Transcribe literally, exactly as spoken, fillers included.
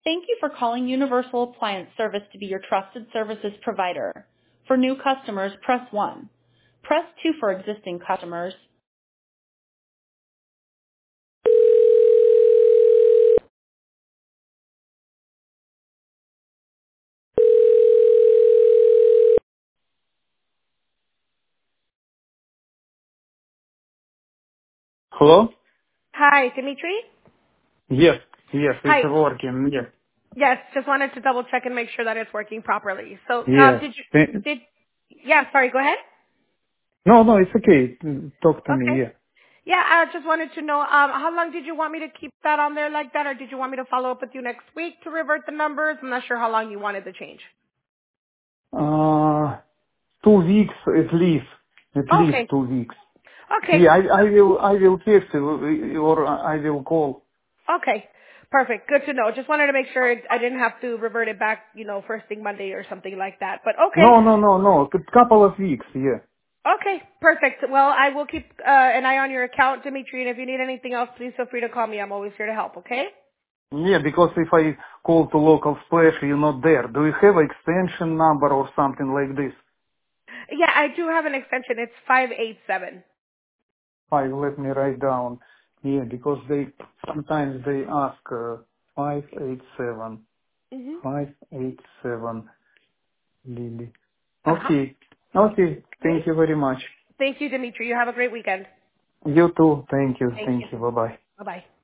Thank you for calling Universal Appliance Service to be your trusted services provider. For new customers, press one. Press two for existing customers. Hello? Hi, Dimitri? Yes, yes, it's Hi. working. Yes, Yes, just wanted to double check and make sure that it's working properly. So, um, yes. did you, Th- did, yeah, sorry, go ahead. No, no, it's okay. Mm, Talk to me. Okay. Yeah. Yeah, I just wanted to know, um, how long did you want me to keep that on there like that, or did you want me to follow up with you next week to revert the numbers? I'm not sure how long you wanted the change. Uh, two weeks at least. At least Okay. two weeks. Okay. Yeah, I, I will, I will text you or I will call. Okay. Perfect. Good to know. Just wanted to make sure I didn't have to revert it back, you know, first thing Monday or something like that. But okay. No, no, no, no. A couple of weeks. Yeah. Okay, perfect. Well, I will keep uh, an eye on your account, Dimitri, and if you need anything else, please feel free to call me. I'm always here to help, okay? Yeah, because if I call to local splash, you're not there. Do you have extension number or something like this? Yeah, I do have an extension. It's five eight seven. Five, let me write down. Yeah, because they sometimes they ask uh, five eight seven, Mm-hmm. five eight seven, Lily. Uh-huh. Okay, okay. Great. Thank you very much. Thank you, Dimitri. You have a great weekend. You too. Thank you. Thank Thank you. you. Bye bye. Bye-bye.